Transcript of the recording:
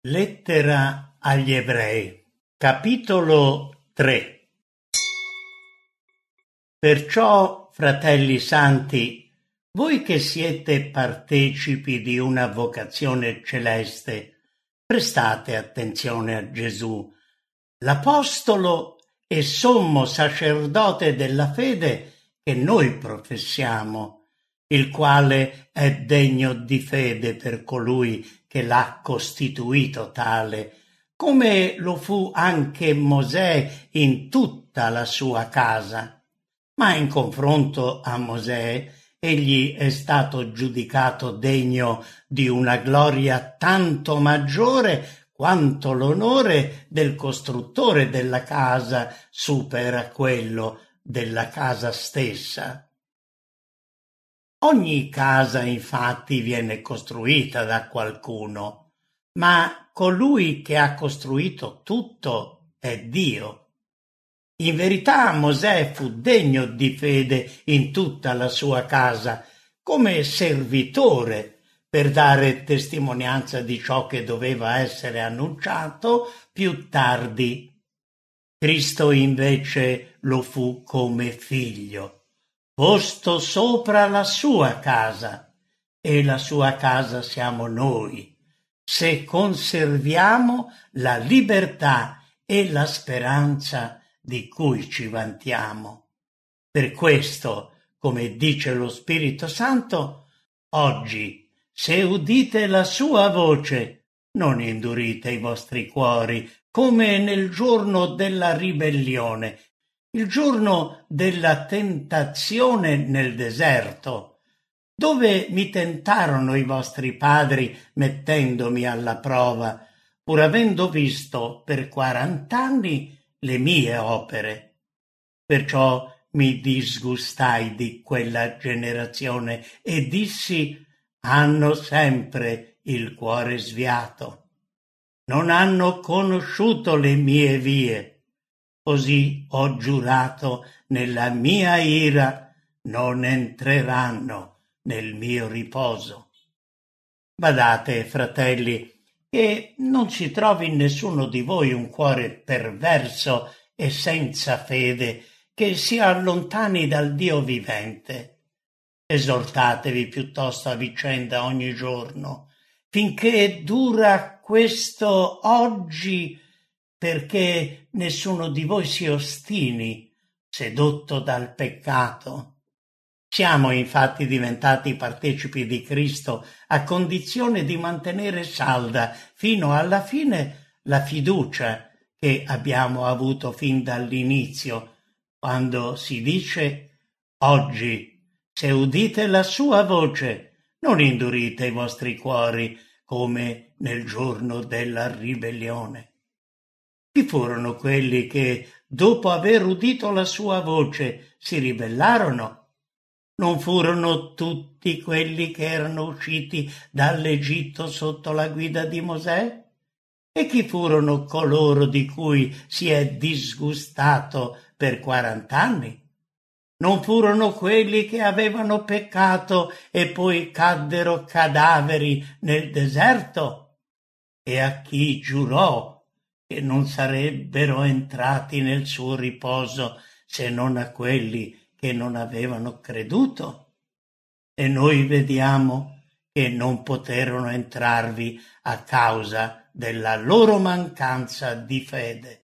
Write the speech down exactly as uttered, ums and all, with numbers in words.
Lettera agli Ebrei, capitolo tre. Perciò, fratelli santi, voi che siete partecipi di una vocazione celeste, prestate attenzione a Gesù, l'apostolo e sommo sacerdote della fede che noi professiamo, il quale è degno di fede per colui che l'ha costituito tale, come lo fu anche Mosè in tutta la sua casa. Ma in confronto a Mosè, egli è stato giudicato degno di una gloria tanto maggiore quanto l'onore del costruttore della casa supera quello della casa stessa. Ogni casa infatti viene costruita da qualcuno, ma colui che ha costruito tutto è Dio. In verità Mosè fu degno di fede in tutta la sua casa, come servitore, per dare testimonianza di ciò che doveva essere annunciato più tardi. Cristo invece lo fu come figlio, posto sopra la sua casa, e la sua casa siamo noi, se conserviamo la libertà e la speranza di cui ci vantiamo. Per questo, come dice lo Spirito Santo, oggi, se udite la sua voce, non indurite i vostri cuori, come nel giorno della ribellione, il giorno della tentazione nel deserto, dove mi tentarono i vostri padri mettendomi alla prova, pur avendo visto per quarant'anni le mie opere. Perciò mi disgustai di quella generazione e dissi: hanno sempre il cuore sviato. Non hanno conosciuto le mie vie. Così ho giurato nella mia ira, non entreranno nel mio riposo. Badate, fratelli, che non si trovi in nessuno di voi un cuore perverso e senza fede, che si allontani dal Dio vivente. Esortatevi piuttosto a vicenda ogni giorno, finché dura questo oggi, perché nessuno di voi si ostini, sedotto dal peccato. Siamo infatti diventati partecipi di Cristo a condizione di mantenere salda fino alla fine la fiducia che abbiamo avuto fin dall'inizio, quando si dice: oggi, se udite la sua voce, non indurite i vostri cuori come nel giorno della ribellione. Chi furono quelli che, dopo aver udito la sua voce, si ribellarono? Non furono tutti quelli che erano usciti dall'Egitto sotto la guida di Mosè? E chi furono coloro di cui si è disgustato per quarant'anni? Non furono quelli che avevano peccato e poi caddero cadaveri nel deserto? E a chi giurò che non sarebbero entrati nel suo riposo se non a quelli che non avevano creduto? E noi vediamo che non poterono entrarvi a causa della loro mancanza di fede.